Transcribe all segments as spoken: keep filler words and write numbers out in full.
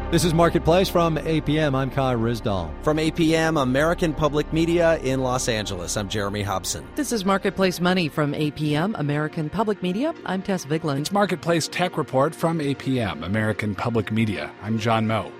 This is Marketplace from A P M. I'm Kai Ryssdal. From A P M, American Public Media in Los Angeles, I'm Jeremy Hobson. This is Marketplace Money from A P M, American Public Media. I'm Tess Vigeland. It's Marketplace Tech Report from A P M, American Public Media. I'm John Moe.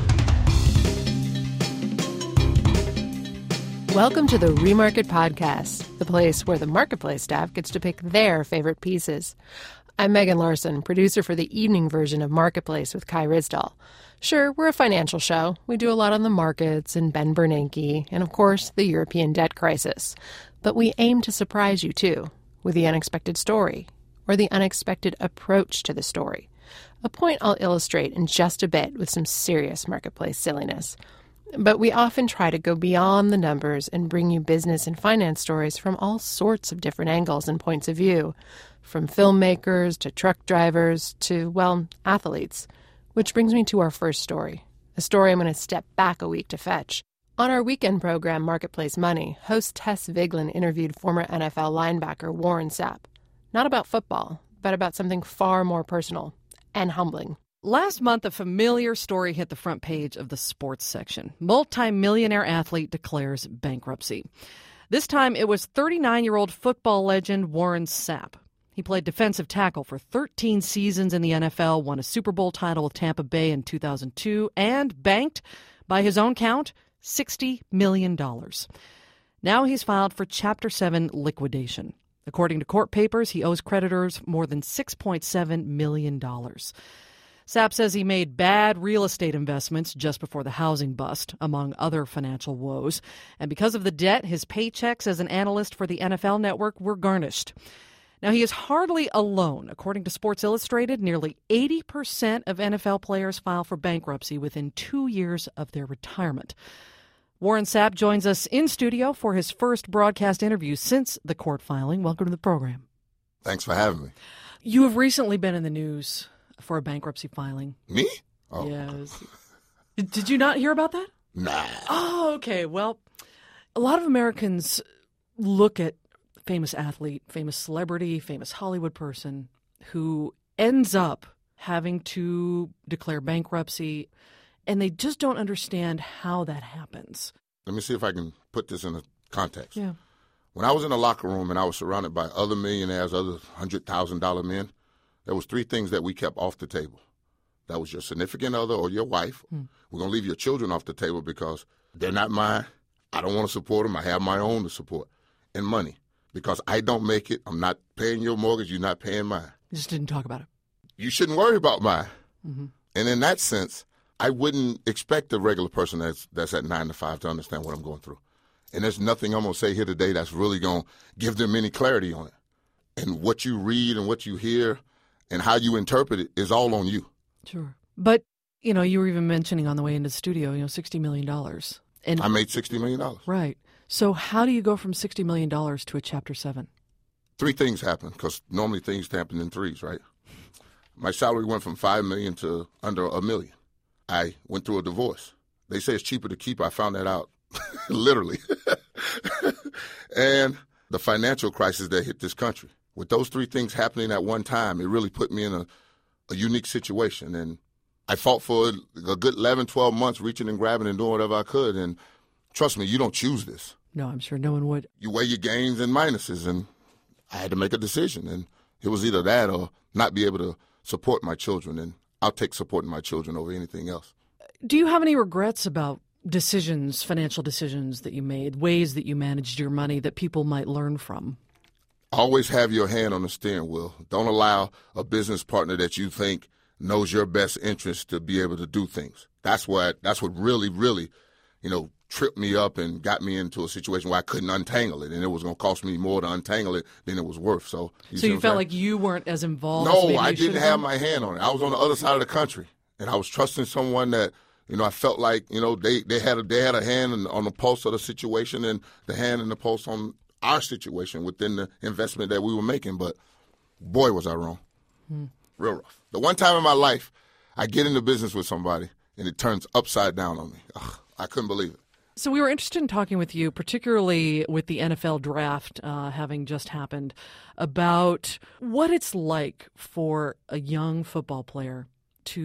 Welcome to the Remarket Podcast, the place where the Marketplace staff gets to pick their favorite pieces. I'm Megan Larson, producer for the evening version of Marketplace with Kai Ryssdal. Sure, we're a financial show. We do a lot on the markets and Ben Bernanke and, of course, the European debt crisis. But we aim to surprise you, too, with the unexpected story or the unexpected approach to the story. A point I'll illustrate in just a bit with some serious marketplace silliness. But we often try to go beyond the numbers and bring you business and finance stories from all sorts of different angles and points of view, from filmmakers to truck drivers to, well, athletes. Which brings me to our first story, a story I'm going to step back a week to fetch. On our weekend program, Marketplace Money, host Tess Vigeland interviewed former N F L linebacker Warren Sapp. Not about football, but about something far more personal and humbling. Last month, a familiar story hit the front page of the sports section. Multi-millionaire athlete declares bankruptcy. This time, it was thirty-nine-year-old football legend Warren Sapp. He played defensive tackle for thirteen seasons in the N F L, won a Super Bowl title with Tampa Bay in two thousand two, and banked, by his own count, sixty million dollars. Now he's filed for Chapter seven liquidation. According to court papers, he owes creditors more than six point seven million dollars. Sapp says he made bad real estate investments just before the housing bust, among other financial woes. And because of the debt, his paychecks as an analyst for the N F L Network were garnished. Now, he is hardly alone. According to Sports Illustrated, nearly eighty percent of N F L players file for bankruptcy within two years of their retirement. Warren Sapp joins us in studio for his first broadcast interview since the court filing. Welcome to the program. Thanks for having me. You have recently been in the news for a bankruptcy filing. Me? Oh. Yes. Did you not hear about that? Nah. Oh, okay. Well, a lot of Americans look at famous athlete, famous celebrity, famous Hollywood person who ends up having to declare bankruptcy, and they just don't understand how that happens. Let me see if I can put this in a context. Yeah. When I was in the locker room and I was surrounded by other millionaires, other one hundred thousand dollars men, there was three things that we kept off the table. That was your significant other or your wife. Hmm. We're going to leave your children off the table because they're not mine. I don't want to support them. I have my own to support. And money. Because I don't make it, I'm not paying your mortgage, you're not paying mine. You just didn't talk about it. You shouldn't worry about mine. Mm-hmm. And in that sense, I wouldn't expect a regular person that's that's at nine to five to understand what I'm going through. And there's nothing I'm going to say here today that's really going to give them any clarity on it. And what you read and what you hear and how you interpret it is all on you. Sure. But, you know, you were even mentioning on the way into the studio, you know, sixty million dollars. And I made sixty million dollars. Right. So how do you go from sixty million dollars to a Chapter seven? Three things happen, because normally things happen in threes, right? My salary went from five million dollars to under a million. I went through a divorce. They say it's cheaper to keep. I found that out, literally. And the financial crisis that hit this country. With those three things happening at one time, it really put me in a, a unique situation. And I fought for a good eleven, twelve months, reaching and grabbing and doing whatever I could. And trust me, you don't choose this. No, I'm sure no one would. You weigh your gains and minuses, and I had to make a decision. And it was either that or not be able to support my children. And I'll take supporting my children over anything else. Do you have any regrets about decisions, financial decisions that you made, ways that you managed your money that people might learn from? Always have your hand on the steering wheel. Don't allow a business partner that you think knows your best interest to be able to do things. That's what, that's what really, really, you know, tripped me up and got me into a situation where I couldn't untangle it, and it was going to cost me more to untangle it than it was worth. So you, so you felt like you weren't as involved? No, as maybe I you didn't have my hand on it. I was on the other side of the country, and I was trusting someone that, you know, I felt like, you know, they, they had a they had a hand in, on the pulse of the situation and the hand and the pulse on our situation within the investment that we were making. But boy, was I wrong. Hmm. Real rough. The one time in my life I get into business with somebody and it turns upside down on me. Ugh, I couldn't believe it. So we were interested in talking with you, particularly with the N F L draft uh, having just happened, about what it's like for a young football player to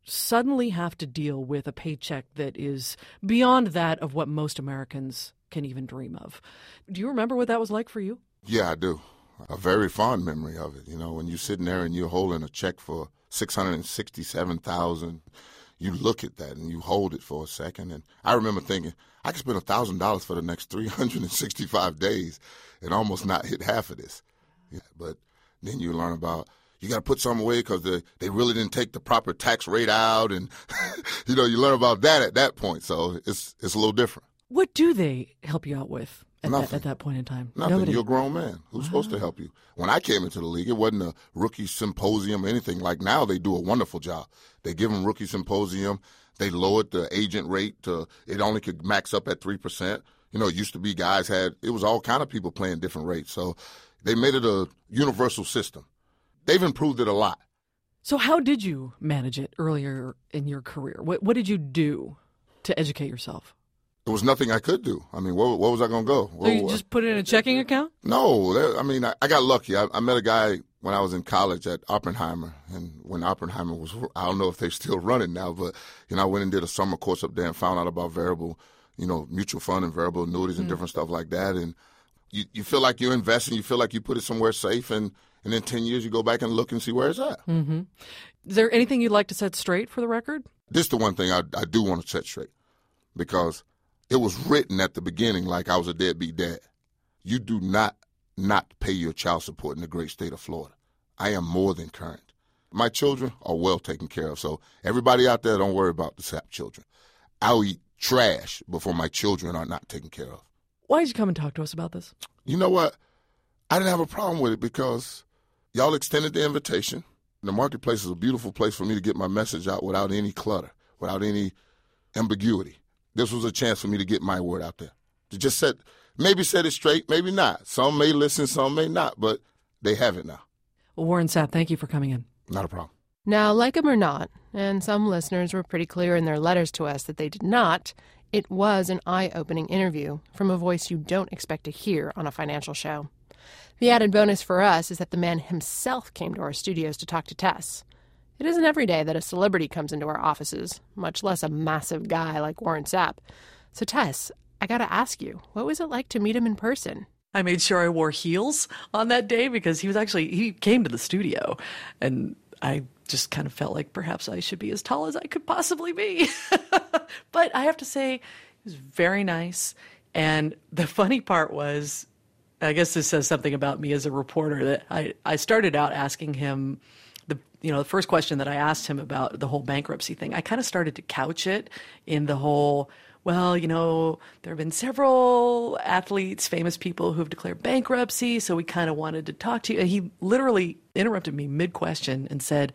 suddenly have to deal with a paycheck that is beyond that of what most Americans can even dream of. Do you remember what that was like for you? Yeah, I do. A very fond memory of it. You know, when you're sitting there and you're holding a check for six hundred sixty-seven thousand dollars, you look at that and you hold it for a second. And I remember thinking, I could spend one thousand dollars for the next three hundred sixty-five days and almost not hit half of this. Yeah, but then you learn about, you got to put some away because they, they really didn't take the proper tax rate out. And, you know, you learn about that at that point. So it's it's a little different. What do they help you out with at, Nothing. that, at that point in time? Nothing. Nobody. You're a grown man. Who's wow. supposed to help you? When I came into the league, it wasn't a rookie symposium or anything. Like now, they do a wonderful job. They give them rookie symposium. They lowered the agent rate to, it only could max up at three percent. You know, it used to be guys had, it was all kind of people playing different rates. So they made it a universal system. They've improved it a lot. So how did you manage it earlier in your career? What, what did you do to educate yourself? There was nothing I could do. I mean, where, where was I going to go? So you just put it in a checking account? No. That, I mean, I, I got lucky. I, I met a guy when I was in college at Oppenheimer, and when Oppenheimer was, I don't know if they're still running now, but, you know, I went and did a summer course up there and found out about variable, you know, mutual fund and variable annuities and mm. different stuff like that. And you, you feel like you're investing. You feel like you put it somewhere safe, and, and in ten years you go back and look and see where it's at. Mm-hmm. Is there anything you'd like to set straight for the record? This is the one thing I, I do want to set straight, because it was written at the beginning like I was a deadbeat dad. You do not not pay your child support in the great state of Florida. I am more than current. My children are well taken care of, so everybody out there, don't worry about the S A P children. I'll eat trash before my children are not taken care of. Why did you come and talk to us about this? You know what? I didn't have a problem with it because y'all extended the invitation. The marketplace is a beautiful place for me to get my message out without any clutter, without any ambiguity. This was a chance for me to get my word out there. To just set, maybe set it straight, maybe not. Some may listen, some may not, but they have it now. Well, Warren Sapp, thank you for coming in. Not a problem. Now, like him or not, and some listeners were pretty clear in their letters to us that they did not, it was an eye-opening interview from a voice you don't expect to hear on a financial show. The added bonus for us is that the man himself came to our studios to talk to Tess. It isn't every day that a celebrity comes into our offices, much less a massive guy like Warren Sapp. So, Tess, I gotta ask you, what was it like to meet him in person? I made sure I wore heels on that day because he was actually, he came to the studio, and I just kind of felt like perhaps I should be as tall as I could possibly be. But I have to say, he was very nice. And the funny part was, I guess this says something about me as a reporter, that I, I started out asking him, the you know, the first question that I asked him about the whole bankruptcy thing, I kind of started to couch it in the whole, well, you know, there have been several athletes, famous people who have declared bankruptcy, so we kind of wanted to talk to you. And he literally interrupted me mid-question and said,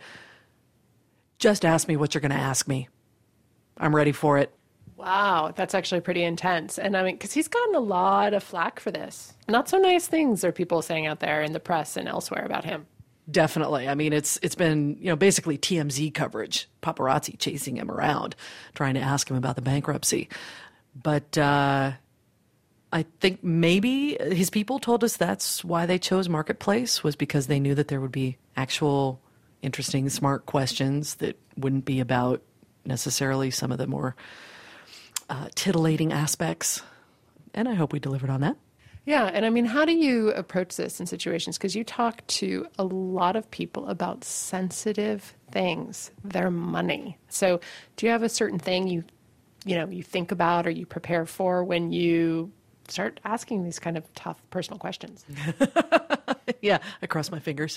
just ask me what you're going to ask me. I'm ready for it. Wow, that's actually pretty intense. And I mean, because he's gotten a lot of flack for this. Not so nice things are people saying out there in the press and elsewhere about him. Definitely. I mean, it's it's been, you know, basically T M Z coverage, paparazzi chasing him around, trying to ask him about the bankruptcy. But uh, I think maybe his people told us that's why they chose Marketplace, was because they knew that there would be actual interesting, smart questions that wouldn't be about necessarily some of the more uh, titillating aspects. And I hope we delivered on that. Yeah, and I mean, how do you approach this in situations? Because you talk to a lot of people about sensitive things, their money. So do you have a certain thing you, you know, you think about or you prepare for when you start asking these kind of tough personal questions? Yeah, I cross my fingers.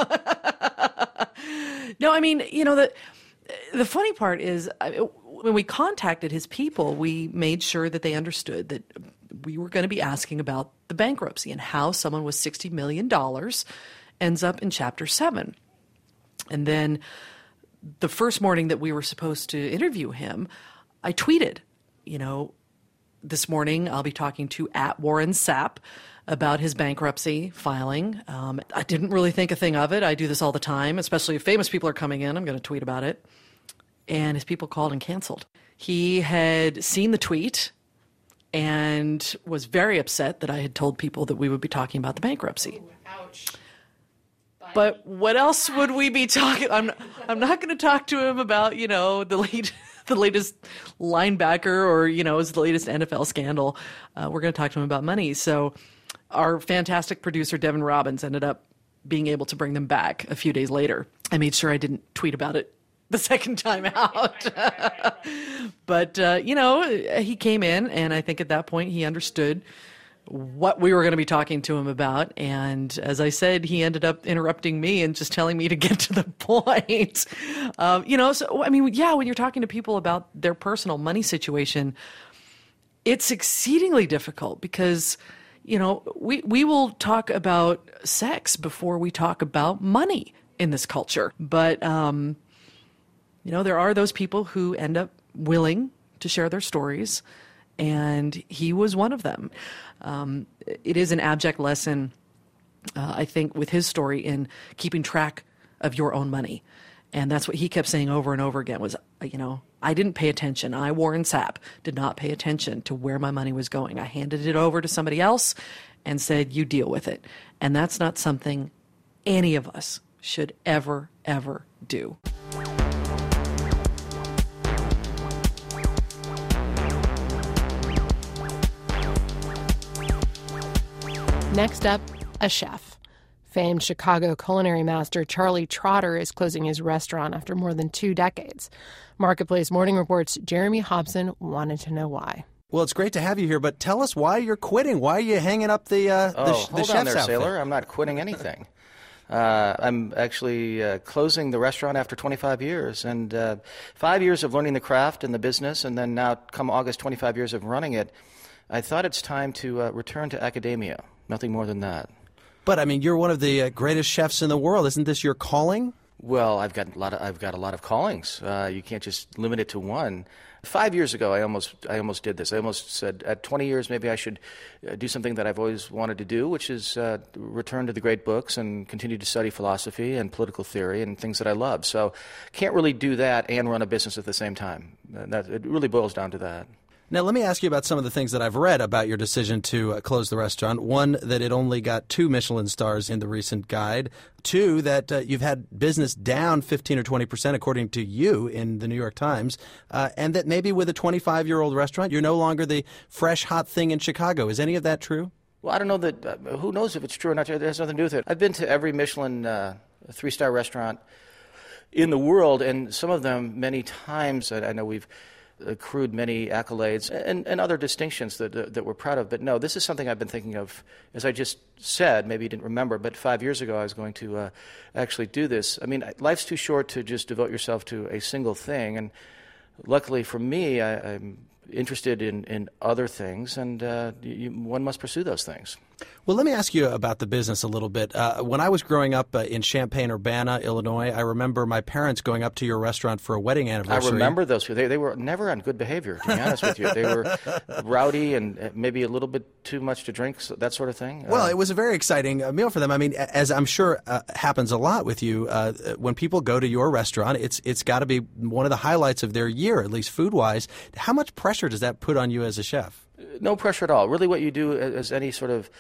No, I mean, you know, the the funny part is I, when we contacted his people, we made sure that they understood that we were going to be asking about the bankruptcy and how someone with sixty million dollars ends up in Chapter seven. And then the first morning that we were supposed to interview him, I tweeted, you know, this morning I'll be talking to at Warren Sapp about his bankruptcy filing. Um, I didn't really think a thing of it. I do this all the time, especially if famous people are coming in. I'm going to tweet about it. And his people called and canceled. He had seen the tweet and was very upset that I had told people that we would be talking about the bankruptcy. Ooh, ouch. But what else would we be talking? I'm I'm not going to talk to him about, you know, the late, the latest linebacker or, you know, the latest N F L scandal. Uh, we're going to talk to him about money. So our fantastic producer, Devin Robbins, ended up being able to bring them back a few days later. I made sure I didn't tweet about it the second time out. But, uh, you know, he came in, and I think at that point he understood what we were going to be talking to him about. And as I said, he ended up interrupting me and just telling me to get to the point. Um, you know, so, I mean, yeah, when you're talking to people about their personal money situation, it's exceedingly difficult because, you know, we, we will talk about sex before we talk about money in this culture. But, um, you know, there are those people who end up willing to share their stories, and he was one of them. Um, it is an abject lesson, uh, I think, with his story in keeping track of your own money. And that's what he kept saying over and over again was, you know, I didn't pay attention. I, Warren Sapp, did not pay attention to where my money was going. I handed it over to somebody else and said, you deal with it. And that's not something any of us should ever, ever do. Next up, a chef. Famed Chicago culinary master Charlie Trotter is closing his restaurant after more than two decades. Marketplace Morning Report's Jeremy Hobson wanted to know why. Well, it's great to have you here, but tell us why you're quitting. Why are you hanging up the uh, oh, the, hold the on chef's there, outfit? sailor. I'm not quitting anything. uh, I'm actually uh, closing the restaurant after twenty-five years, and uh, five years of learning the craft and the business, and then now, come August, twenty-five years of running it. I thought it's time to uh, return to academia. Nothing more than that. But I mean, you're one of the uh, greatest chefs in the world. Isn't this your calling? Well, I've got a lot of I've got a lot of callings. Uh, you can't just limit it to one. Five years ago, I almost I almost did this. I almost said, at twenty years, maybe I should uh, do something that I've always wanted to do, which is uh, return to the great books and continue to study philosophy and political theory and things that I love. So, can't really do that and run a business at the same time. And that, it really boils down to that. Now, let me ask you about some of the things that I've read about your decision to uh, close the restaurant. One, that it only got two Michelin stars in the recent guide. Two, that uh, you've had business down fifteen or twenty percent, according to you, in the New York Times. Uh, and that maybe with a twenty-five-year-old restaurant, you're no longer the fresh, hot thing in Chicago. Is any of that true? Well, I don't know that, uh, who knows if it's true or not. It has nothing to do with it. I've been to every Michelin uh, three-star restaurant in the world, and some of them many times. I, I know we've accrued many accolades and, and other distinctions that, that that we're proud of. But no, this is something I've been thinking of, as I just said, maybe you didn't remember, but five years ago I was going to uh, actually do this. I mean, life's too short to just devote yourself to a single thing. And luckily for me, I, I'm interested in, in other things, and uh, you, one must pursue those things. Well, let me ask you about the business a little bit. Uh, when I was growing up uh, in Champaign-Urbana, Illinois, I remember my parents going up to your restaurant for a wedding anniversary. I remember those people. They, they were never on good behavior, to be honest with you. They were rowdy and maybe a little bit too much to drink, so that sort of thing. Well, uh, it was a very exciting uh, meal for them. I mean, as I'm sure uh, happens a lot with you, uh, when people go to your restaurant, it's it's got to be one of the highlights of their year, at least food-wise. How much pressure does that put on you as a chef? No pressure at all. Really what you do as any sort of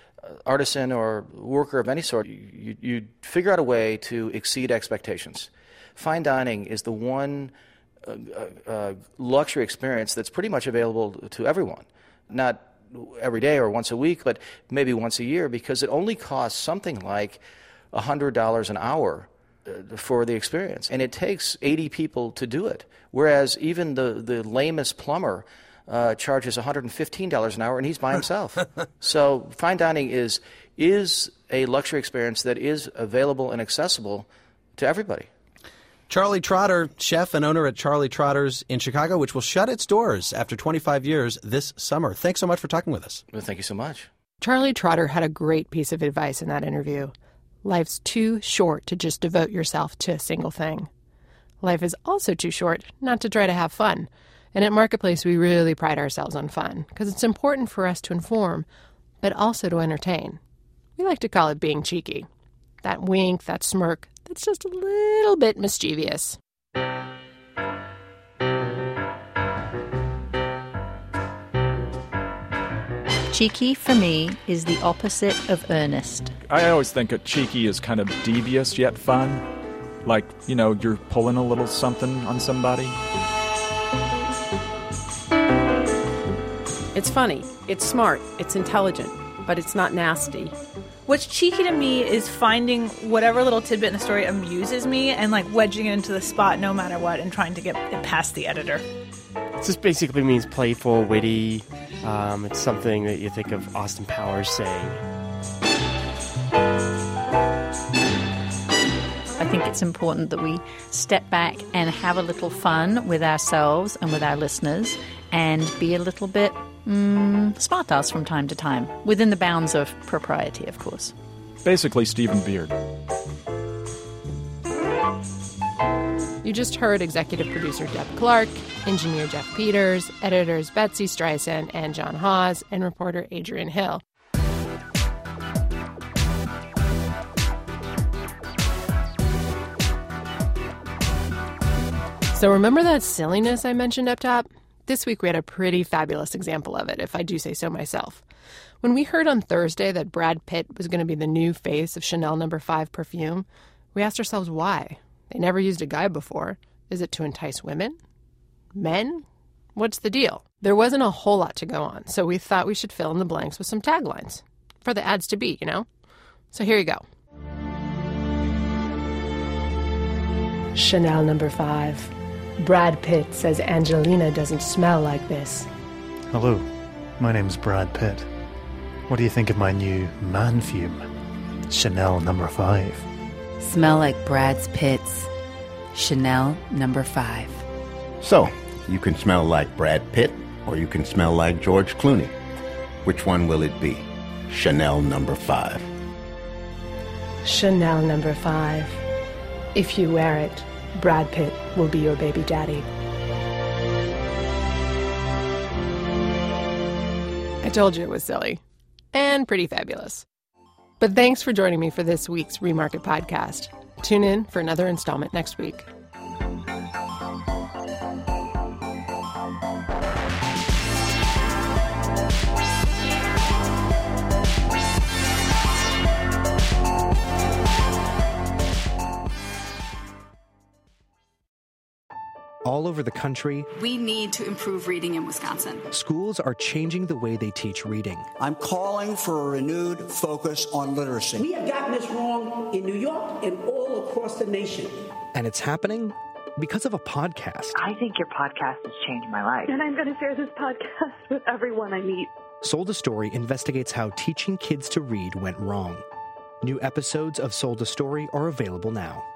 artisan or worker of any sort, you, you figure out a way to exceed expectations. Fine dining is the one uh, uh, luxury experience that's pretty much available to everyone. Not every day or once a week, but maybe once a year, because it only costs something like one hundred dollars an hour uh, for the experience. And it takes eighty people to do it, whereas even the, the lamest plumber Uh, charges one hundred fifteen dollars an hour, and he's by himself. So fine dining is is a luxury experience that is available and accessible to everybody. Charlie Trotter, chef and owner at Charlie Trotter's in Chicago, which will shut its doors after twenty-five years this summer. Thanks so much for talking with us. Well, thank you so much. Charlie Trotter had a great piece of advice in that interview. Life's too short to just devote yourself to a single thing. Life is also too short not to try to have fun. And at Marketplace, we really pride ourselves on fun because it's important for us to inform, but also to entertain. We like to call it being cheeky. That wink, that smirk, that's just a little bit mischievous. Cheeky, for me, is the opposite of earnest. I always think of cheeky as kind of devious yet fun. Like, you know, you're pulling a little something on somebody. It's funny, it's smart, it's intelligent, but it's not nasty. What's cheeky to me is finding whatever little tidbit in the story amuses me and like wedging it into the spot no matter what and trying to get it past the editor. It just basically means playful, witty. Um, it's something that you think of Austin Powers saying. I think it's important that we step back and have a little fun with ourselves and with our listeners and be a little bit mm, smart-ass from time to time, within the bounds of propriety, of course. Basically, Stephen Beard. You just heard executive producer Deb Clark, engineer Jeff Peters, editors Betsy Streisand and John Hawes, and reporter Adrian Hill. So remember that silliness I mentioned up top? This week we had a pretty fabulous example of it, if I do say so myself. When we heard on Thursday that Brad Pitt was going to be the new face of Chanel number five perfume, we asked ourselves why. They never used a guy before. Is it to entice women? Men? What's the deal? There wasn't a whole lot to go on, so we thought we should fill in the blanks with some taglines. For the ads to be, you know? So here you go. Chanel number five. Brad Pitt says Angelina doesn't smell like this. Hello, my name's Brad Pitt. What do you think of my new man fume? Chanel number five. Smell like Brad's Pitt's Chanel number five. So, you can smell like Brad Pitt, or you can smell like George Clooney. Which one will it be? Chanel number five. Chanel number five. If you wear it, Brad Pitt will be your baby daddy. I told you it was silly. And pretty fabulous. But thanks for joining me for this week's Remarket Podcast. Tune in for another installment next week. All over the country, we need to improve reading in Wisconsin. Schools are changing the way they teach reading. I'm calling for a renewed focus on literacy. We have gotten this wrong in New York and all across the nation. And it's happening because of a podcast. I think your podcast has changed my life. And I'm going to share this podcast with everyone I meet. Sold a Story investigates how teaching kids to read went wrong. New episodes of Sold a Story are available now.